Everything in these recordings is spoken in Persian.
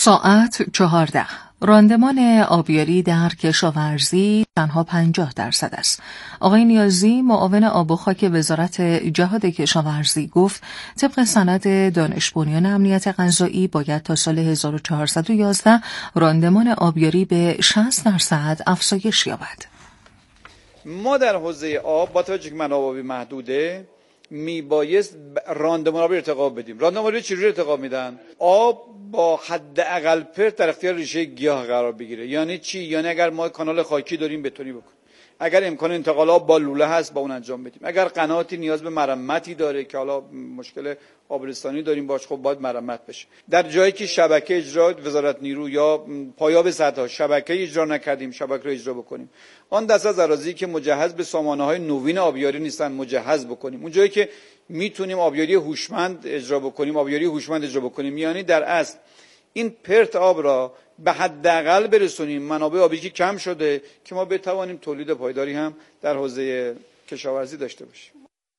ساعت 14. راندمان آبیاری در کشاورزی تنها 50% است. آقای نیازی معاون آب و خاک وزارت جهاد کشاورزی گفت طبق سند دانش بنیان امنیت غذایی باید تا سال 1411 راندمان آبیاری به 60% افزایش یابد. ما در حوزه آب با توجه که منابع آبی محدوده میبایست راندمان آبی ارتقا بدیم. راندمان آبی چجوری ارتقا میدن؟ آب با حداقل پرت در اختیار ریشه گیاه قرار بگیره. یعنی چی؟ یعنی اگر ما کانال خاکی داریم بتونی بکنیم، اگر امکان انتقال آب با لوله هست با اون انجام بدیم، اگر قناتی نیاز به مرمتی داره که حالا مشکل آبرستانی داریم باش، خب باید مرمت بشه. در جایی که شبکه اجرا وزارت نیرو یا پایاب سدها شبکه اجرا نکردیم، شبکه رو اجرا بکنیم. آن دست از اراضی که مجهز به سامانه‌های نوین آبیاری نیستن مجهز بکنیم. اون جایی که میتونیم آبیاری هوشمند اجرا بکنیم، آبیاری هوشمند اجرا بکنیم. یعنی در اصل این پرت آب را به حداقل برسونیم، منابع آبی که کم شده که ما بتوانیم تولید پایداری هم در حوزه کشاورزی داشته باشیم.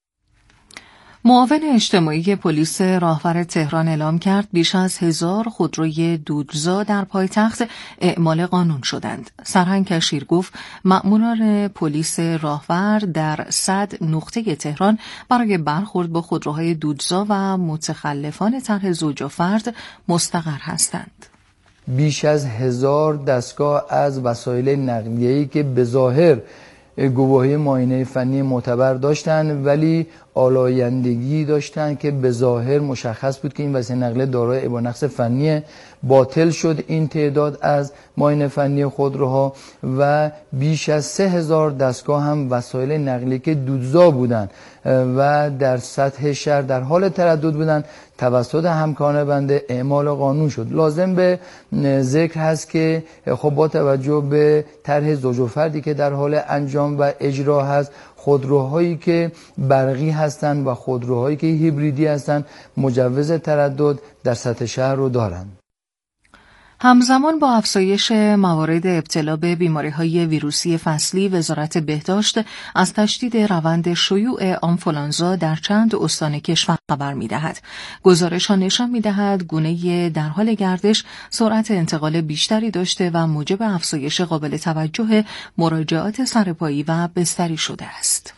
معاون اجتماعی پلیس راهور تهران اعلام کرد بیش از 1000 خودروی دودزا در پایتخت اعمال قانون شدند. سرهنگ کشیر گفت مأموران پلیس راهور در 100 نقطه تهران برای برخورد با خودروهای دودزا و متخلفان طرح زوج و فرد مستقر هستند. بیش از 1000 دستگاه از وسایل نقلیه‌ای که به ظاهر گواهی معاینه فنی معتبر داشتن ولی آلایندگی داشتن که به ظاهر مشخص بود که این وسیله نقلیه دارای عیب و نقص فنی. باطل شد این تعداد از معاینه فنی خودروها و بیش از 3000 دستگاه هم وسایل نقلیه که دودزا بودن و در سطح شهر در حال تردد بودن توسط همکاران بنده اعمال قانون شد. لازم به ذکر هست که خب با توجه به طرح زوج و فردی که در حال انجام و اجرا هست، خودروهایی که برقی هستند و خودروهایی که هیبریدی هستند مجوز تردد در سطح شهر رو دارند. همزمان با افزایش موارد ابتلا به بیماری‌های ویروسی فصلی، وزارت بهداشت از تشدید روند شیوع آنفولانزا در چند استان کشور خبر می‌دهد. گزارش‌ها نشان می‌دهد گونه در حال گردش سرعت انتقال بیشتری داشته و موجب افزایش قابل توجه مراجعات سرپایی و بستری شده است.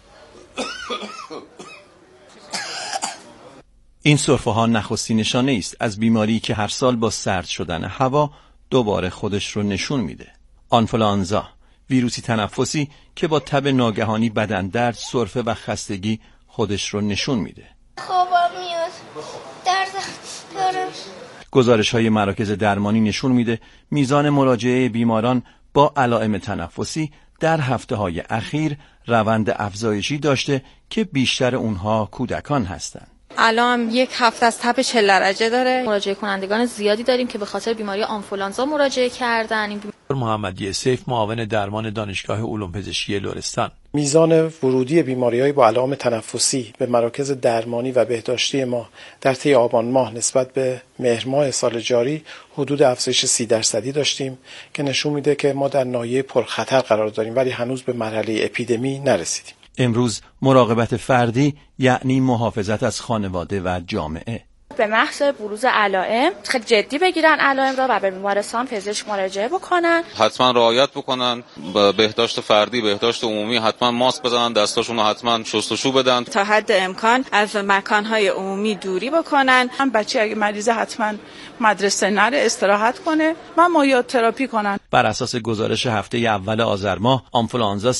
این سرفه‌ها نخستین نشانه است از بیماری که هر سال با سرد شدن هوا دوباره خودش رو نشون میده. آنفولانزا، ویروسی تنفسی که با تب ناگهانی بدن درد، سرفه و خستگی خودش رو نشون میده. خوابم میاد. درد دارم. گزارش‌های مراکز درمانی نشون میده میزان مراجعه بیماران با علائم تنفسی در هفته‌های اخیر روند افزایشی داشته که بیشتر اونها کودکان هستند. الان یک هفته از تب 40 درجه داره. مراجعه کنندگان زیادی داریم که به خاطر بیماری آنفولانزا مراجعه کردن. محمدی سیف، معاون درمان دانشگاه علوم پزشکی لرستان: میزان ورودی بیماری‌های با علائم تنفسی به مراکز درمانی و بهداشتی ما در طی آبان ماه نسبت به مهر ماه سال جاری حدود افزایش 30% داشتیم که نشون میده که ما در ناحیه پرخطر قرار داریم ولی هنوز به مرحله اپیدمی نرسیدیم. امروز مراقبت فردی یعنی محافظت از خانواده و جامعه. به محض بروز علائم خیلی جدی بگیرن علائم را و به بیمارستان پزشک مراجعه بکنن. حتما رعایت بکنن به بهداشت فردی، بهداشت عمومی، حتما ماسک بزنن، دستاشون رو حتما شستشو بدن. تا حد امکان از مکانهای عمومی دوری بکنن. بچه اگه مریضه حتما مدرسه نره، استراحت کنه و مایع تراپی کنن. بر اساس گزارش هفته اول آذر ماه، آنفولانزا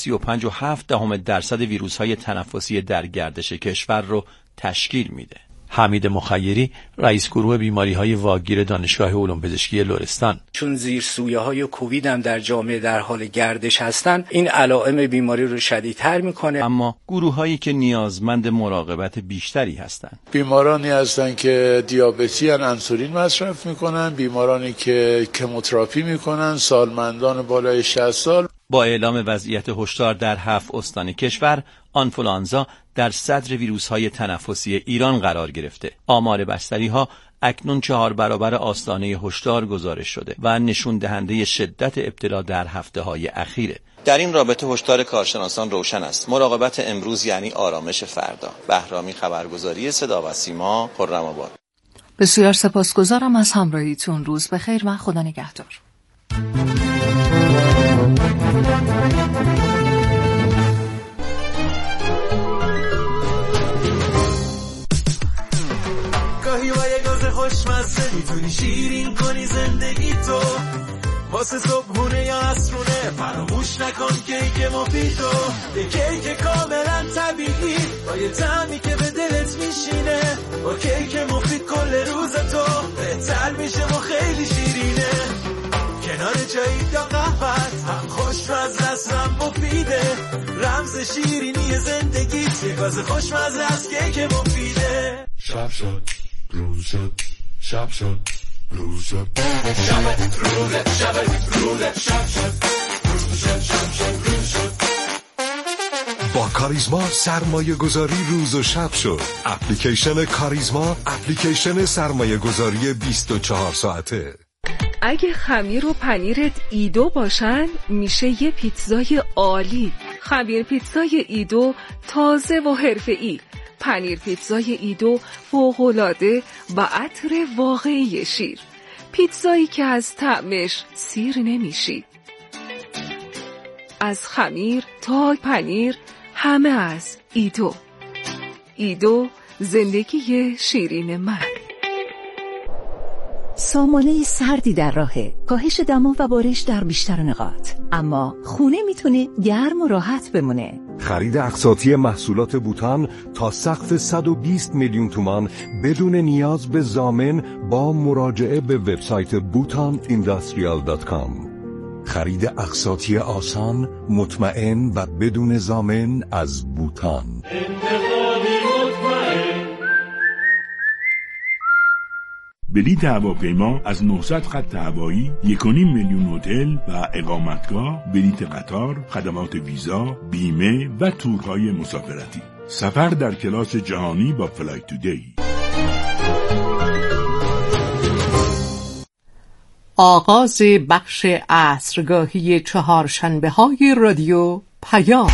35.7% ویروس‌های تنفسی در گردش کشور رو تشکیل میده. حمید مخیری، رئیس گروه بیماری‌های واگیر دانشگاه علوم پزشکی لرستان: چون زیر سویه‌های کووید هم در جامعه در حال گردش هستند، این علائم بیماری رو شدیدتر میکنه. اما گروه‌هایی که نیازمند مراقبت بیشتری هستند. بیمارانی هستند که دیابتی ان، انسولین مصرف میکنن، بیمارانی که کموتراپی میکنن، سالمندان بالای 60 سال. با اعلام وضعیت هشدار در 7 استان کشور، آنفولانزا در صدر ویروس‌های تنفسی ایران قرار گرفته. آمار بستری‌ها اکنون 4 برابر آستانه هشدار گزارش شده و نشون دهنده شدت ابتلا در هفته‌های اخیره. در این رابطه هشدار کارشناسان روشن است. مراقبت امروز یعنی آرامش فردا. بهرامی، خبرگزاری صدا و سیما، خرم‌آباد. بسیار سپاسگزارم از همراهیتون. روز بخیر و خدا نگهدار. گاهی با یه گاز خوشمزه میتونی شیرین کنی زندگی تو، واسه صبحونه یا عصرونه فراموش نکن کیک مفیدو، یه کیک کاملا طبیعی با یه طعمی که به دلت میشینه، با کیک مفید کل روز تو بهتر میشه و خیلی شیرینه، کنار چایی یا قهوت هم خوش و از رسم مفیده، رمز شیرینی زندگیت یه گاز خوشمزه از کیک مفیده. شب شد روز شد، شب شد روز شد، شب روز شب روز شب شد روز شد، شب شد روز شد. با کاریزما سرمایه گذاری روز و شب شد. اپلیکیشن کاریزما، اپلیکیشن سرمایه گذاری 24 ساعته. اگه خمیر و پنیرت ایدو باشن میشه یه پیتزای عالی. خمیر پیتزای ایدو تازه و حرفه‌ای، پنیر پیتزای ایدو فوق‌العاده و عطر واقعی شیر، پیتزایی که از طعمش سیر نمیشی. از خمیر تا پنیر همه از ایدو. ایدو، زندگی شیرین من. سامانه سردی در راهه، کاهش دما و بارش در بیشتر نقاط، اما خونه میتونه گرم و راحت بمونه. خرید اقساطی محصولات بوتان تا سقف 120 میلیون تومان بدون نیاز به ضامن با مراجعه به وبسایت bhutanindustries.com. خرید اقساطی آسان، مطمئن و بدون ضامن از بوتان. بلیط هواپیما از 900 خط هوایی، 1.5 میلیون هتل و اقامتگاه، بلیط قطار، خدمات ویزا، بیمه و تورهای مسافرتی. سفر در کلاس جهانی با فلایت تودی. آغاز بخش عصرگاهی چهارشنبه‌های رادیو پیام.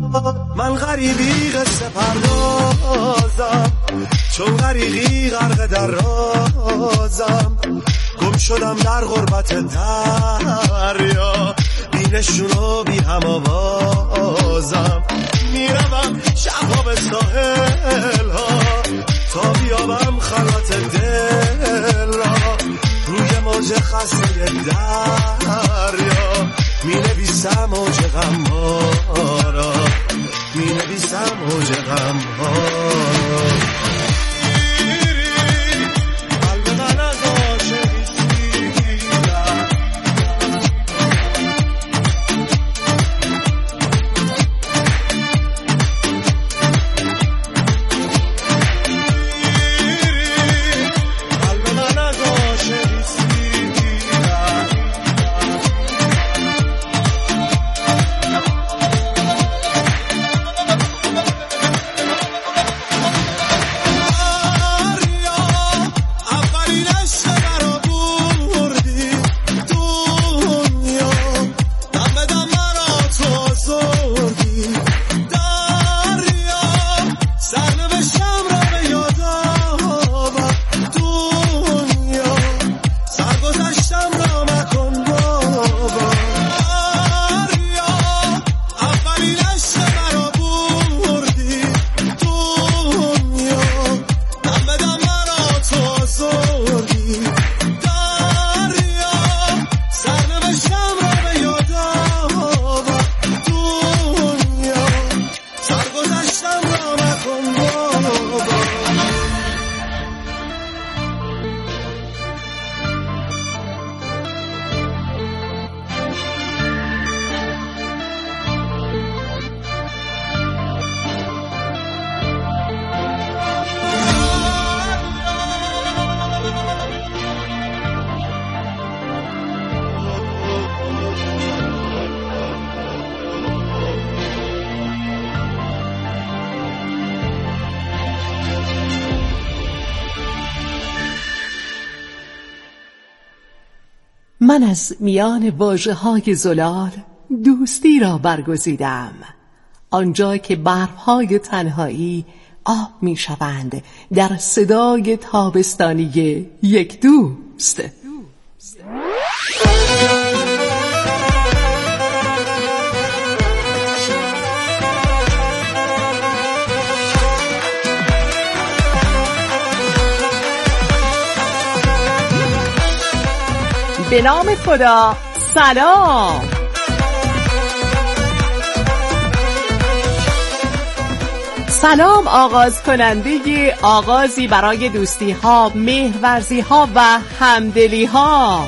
من غریبی قصه پردازم، چون غریقی غرق در رازم، گم شدم در غربت دریا، بی نشون و بی هم آوازم، میروم شبها به ساحل ها تا بیابم خلوت دل را، روی موج خسته دریا می نویسم موج غم ها را، می نویسم موج غم ها را. من از میان واژه‌های زلال دوستی را برگزیدم، آنجا که برف‌های تنهایی آب می‌شوند در صدای تابستانی یک دوست. به نام خدا، سلام. سلام آغاز کننده آغازی برای دوستی ها، مهرورزی ها و همدلی ها.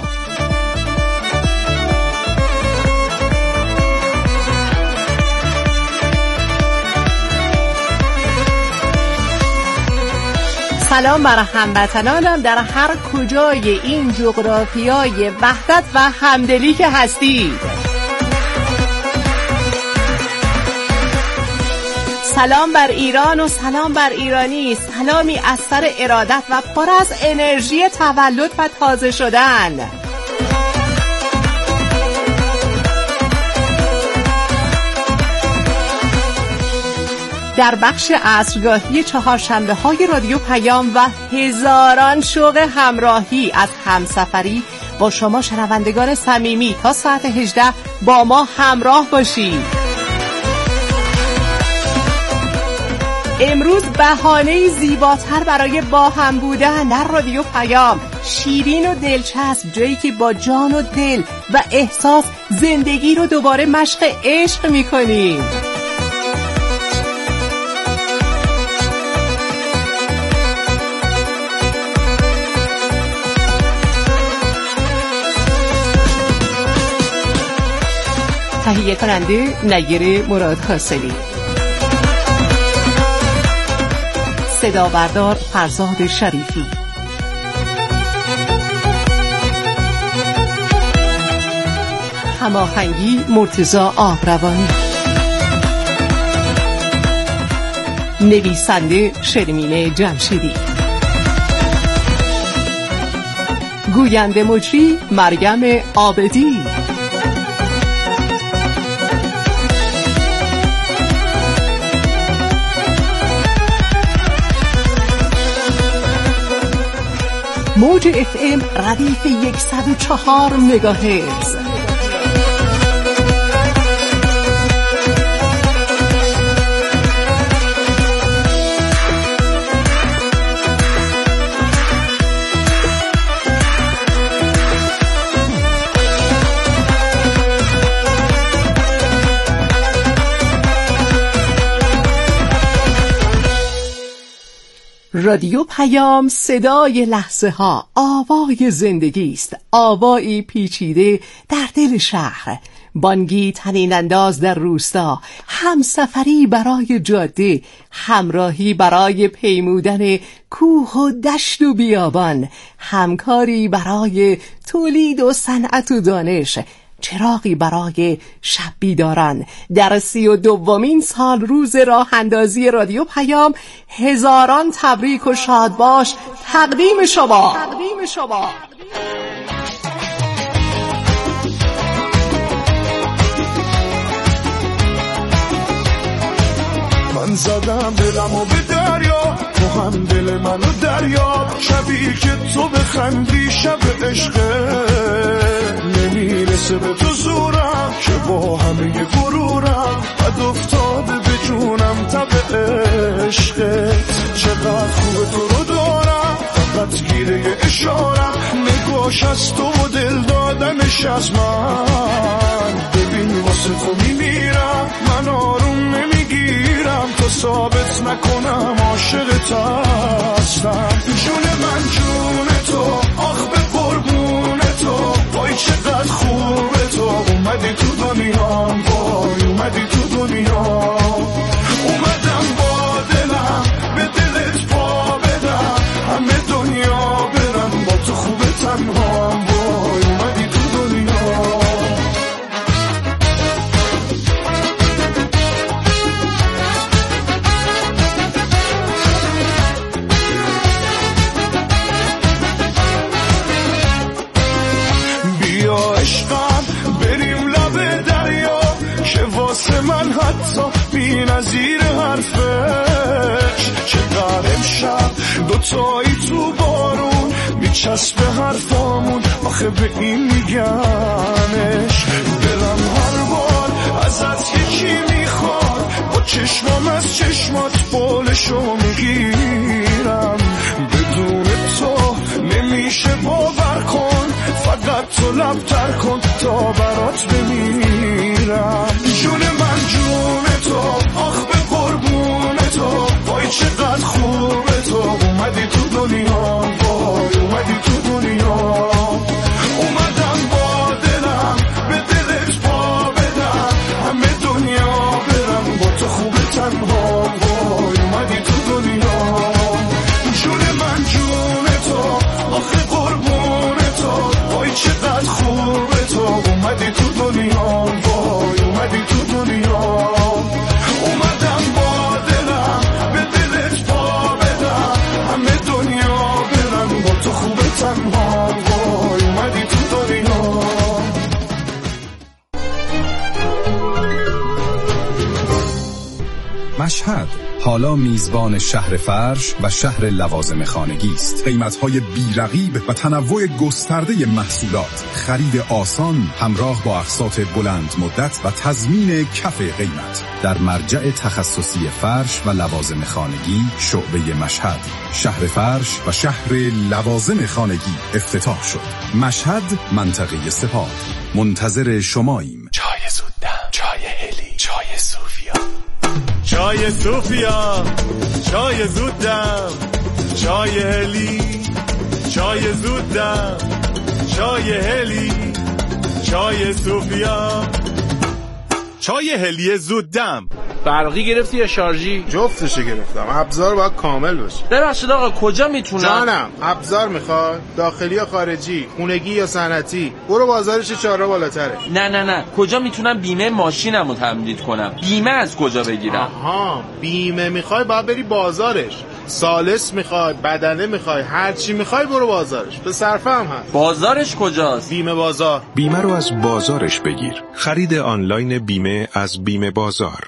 سلام بر هموطنانم در هر کجای این جغرافیای وحدت و همدلی که هستید. سلام بر ایران و سلام بر ایرانی، سلامی از سر ارادت و پر از انرژی تولد و تازه شدن. در بخش عصرگاهی چهارشنبه های رادیو پیام و هزاران شوق همراهی از همسفری با شما شنوندگان صمیمی تا ساعت 18 با ما همراه باشید. امروز بهانه زیباتر برای با هم بودن در رادیو پیام، شیرین و دلچسب، جایی که با جان و دل و احساس زندگی رو دوباره مشق عشق می‌کنیم. تهیه کننده نیر مراد حاصلی، صدا بردار فرزاد شریفی، هماهنگی مرتضی آقروانی، نویسنده شرمین جمشیدی، گوینده مجری مریم عابدی. موج FM ردیف 104 مگاهرتز. رادیو پیام صدای لحظه ها، آوای زندگی است، آوایی پیچیده در دل شهر، بانگی طنین انداز در روستا، همسفری برای جاده، همراهی برای پیمودن کوه و دشت و بیابان، همکاری برای تولید و صنعت و دانش، چراغی برای شب بیداران. در 32مین سال روز راه اندازی رادیو پیام، هزاران تبریک و شاد باش تقدیم شما. من زدم دلمو به دریا، تو هم دل منو دریا، شبی که تو بخندی شب عشقه، نمیرسه به تو زورم که با همه غرورم بد افتاده به جونم تب عشقت. چقدر خوبه تو رو دارم، فقط گیره اشارم، نگاش از تو و دل دادنش از من. ببین واسه تو میمیرم، من آروم نمیگیرم تا ثابت نکنم عاشقت هستم. جون من جون تو، آخ به قربون تو، وای چقدر خوبه تو، اومدی تو دنیا، وای اومدی تو دنیا. اومدم با دلم به دلت پا بدم، همه دنیا برم با تو خوبه تنها، وای اومدی تو دنیا. من حتی بی نظیر حرفش، چقدر امشب دوتایی تو بارون میچسبه حرفامون، آخه به این میگنش. دلم هر بار ازت یکی میخواد، با چشمام از چشمات بالشو میگیرم. بدون تو نمیشه باور کن، فقط تو لبتر کن تا برات بمیرم. جون من جون تو، آخ به قربون تو، وای چقدر خوبه تو، اومدی تو دنیا، وای اومدی تو دنیا. اومدم با دلم به دلت پا بدم، همه دنیا برم با تو خوبه تنها، وای اومدی تو دنیا. جون من جون تو، آخ قربون تو، وای چقدر خوبه تو، اومدی تو دنیا، وای اومدی تو دنیا. اومدم با دلم به دلت پا بدم، همه دنیا برم با تو خوبه تنها، وای اومدی تو دنیا. مشهد حالا میزبان شهر فرش و شهر لوازم خانگی است. قیمت‌های بی‌رقیب و تنوع گسترده محصولات، خرید آسان همراه با اقساط بلند مدت و تضمین کف قیمت در مرجع تخصصی فرش و لوازم خانگی شعبه مشهد. شهر فرش و شهر لوازم خانگی افتتاح شد. مشهد، منطقه سپاه. منتظر شماییم. چای زودم، چای هلی، چای صوفیا، چای صوفیا، چای زودم، چای هلی، چای زودم، چای هلی، چای صوفیا، چای هلی زودم. برقی گرفتی یا شارژی؟ جفتشو گرفتم. ابزار باید کامل باشه. ببخشید آقا کجا میتونم؟ جانم، ابزار میخوای؟ داخلی یا خارجی؟ خونگی یا صنعتی؟ برو بازارش 4 بالاتره. نه کجا میتونم بیمه ماشینمو تمدید کنم؟ بیمه از کجا بگیرم؟ آها، بیمه میخوای باید بری بازارش. سالس میخوای، بدنه میخوای، هر چی میخوای برو بازارش. به صرفه هم هست. بازارش کجاست؟ بیمه بازار. بیمه رو از بازارش بگیر. خرید آنلاین بیمه از بیمه بازار.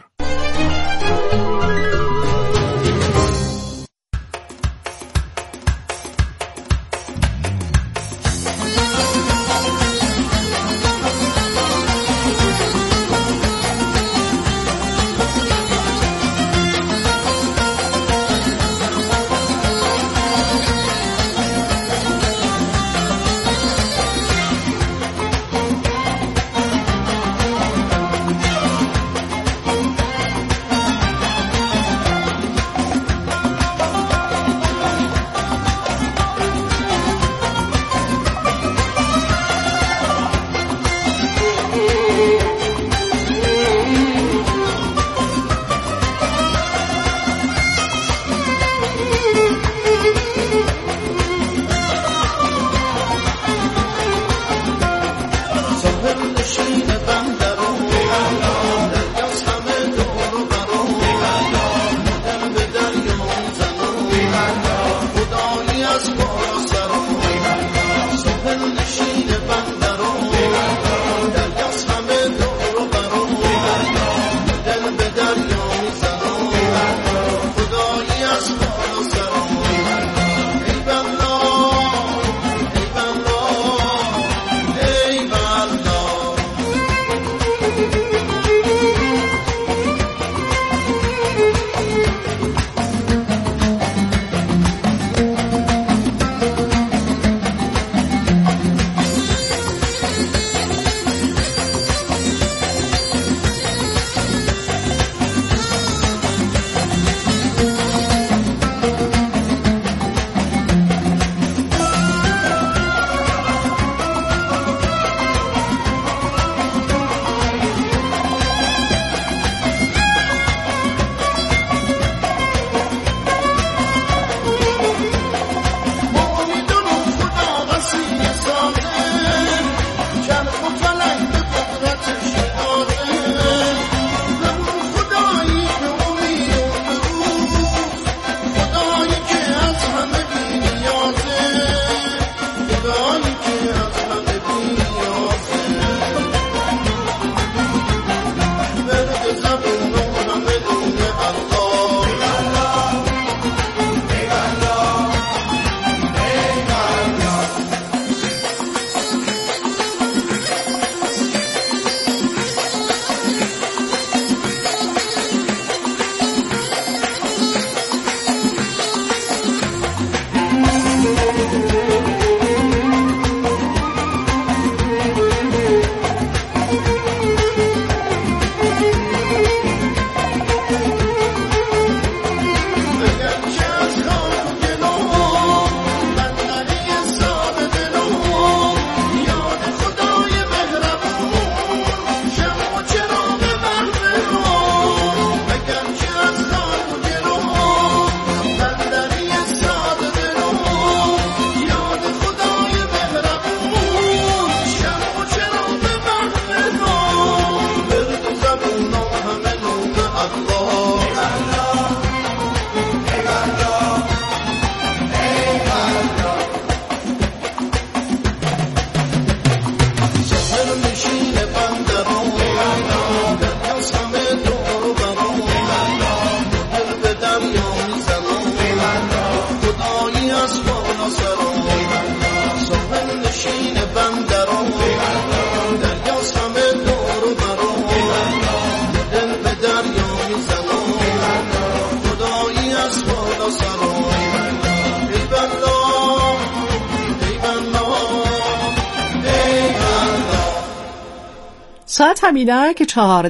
ساعت همینا که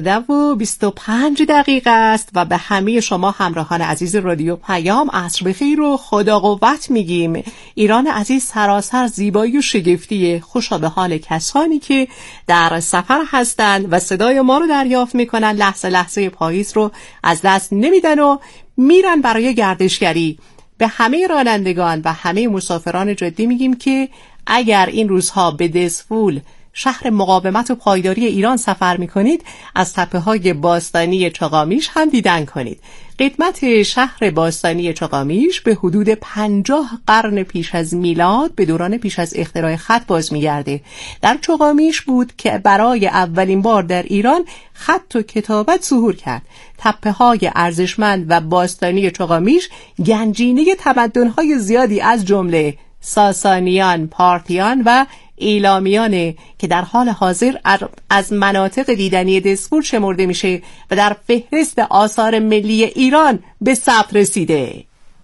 14:25 است و به همه شما همراهان عزیز رادیو پیام عصر بخیر و خدا قوت میگیم. ایران عزیز سراسر زیبایی و شگفتی، خوشا به حال کسانی که در سفر هستند و صدای ما رو دریافت میکنن، لحظه لحظه پاییز رو از دست نمیدن و میرن برای گردشگری. به همه رانندگان و همه مسافران جدی میگیم که اگر این روزها به دسفول، شهر مقاومت و پایداری ایران سفر میکنید، از تپه‌های باستانی چاقامیش هم دیدن کنید. قدمت شهر باستانی چاقامیش به حدود 50 قرن پیش از میلاد به دوران پیش از اختراع خط باز میگرده. در چاقامیش بود که برای اولین بار در ایران خط و کتابت ظهور کرد. تپه‌های ارزشمند و باستانی چاقامیش گنجینه تمدن‌های زیادی از جمله ساسانیان، پارتیان و ایلامیانه که در حال حاضر از مناطق دیدنی دسفول شمرده میشه و در فهرست آثار ملی ایران به ثبت رسیده.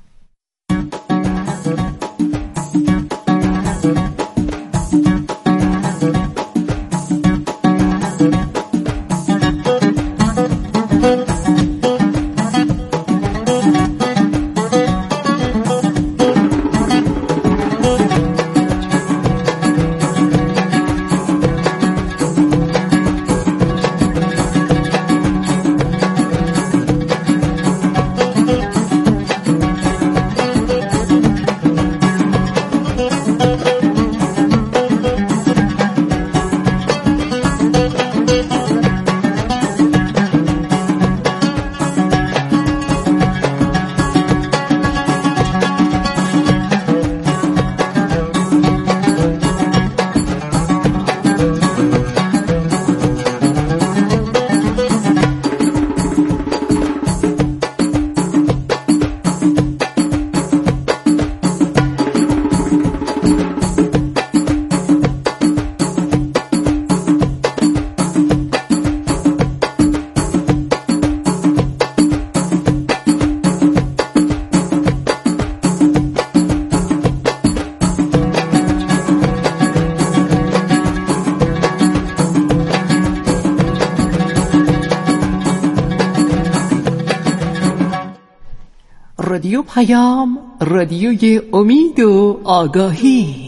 رادیو پیام، رادیوی امید و آگاهی.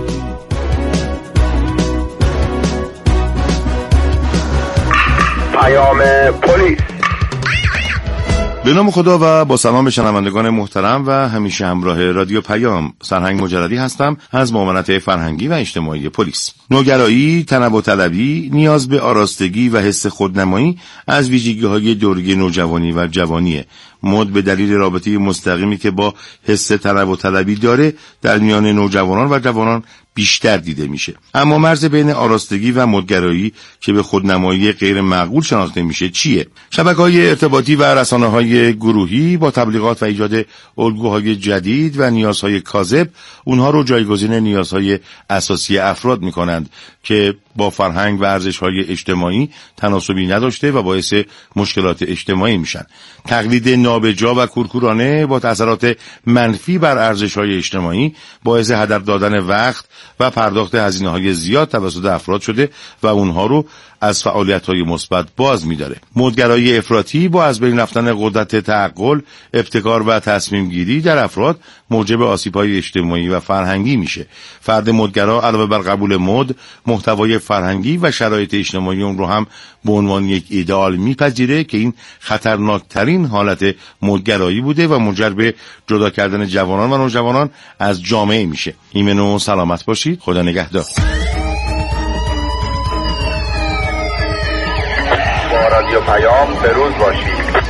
پیام پلیس. به نام خدا و با سلام به شنوندگان محترم و همیشه همراه رادیو پیام، سرهنگ مجردی هستم از معاونت فرهنگی و اجتماعی پلیس. نوگرایی، تنوع طلبی، نیاز به آراستگی و حس خودنمایی از ویژگی‌های دوره نوجوانی و جوانیه. مد به دلیل رابطه مستقیمی که با حس تنوع طلبی داره در میان نوجوانان و جوانان بیشتر دیده میشه. اما مرز بین آراستگی و مدگرایی که به خودنمایی غیر معقول شناخته میشه چیه؟ شبکه‌های ارتباطی و رسانه‌های گروهی با تبلیغات و ایجاد الگوهای جدید و نیازهای کاذب اونها رو جایگزین نیازهای اساسی افراد میکنند که با فرهنگ و ارزش‌های اجتماعی تناسبی نداشته و باعث مشکلات اجتماعی میشن. تقلید نابجا و کورکورانه با تأثیرات منفی بر ارزش‌های اجتماعی باعث هدر دادن وقت و پرداخت هزینه‌های زیاد توسط افراد شده و اونها رو از فعالیت‌های مثبت باز می‌داره. مدگرایی افراطی با از بین رفتن قدرت تعقل، ابتکار و تصمیم گیری در افراد موجب آسیب‌های اجتماعی و فرهنگی میشه. فرد مدگرا علاوه بر قبول مد، محتوای فرهنگی و شرایط اجتماعی اون رو هم به عنوان یک ایدئال میپذیره که این خطرناکترین حالت مدگرایی بوده و منجر به جدا کردن جوانان و نوجوانان از جامعه میشه. ایمن و سلامت باشید. خدا نگهدار. با رادیو پیام به روز باشید.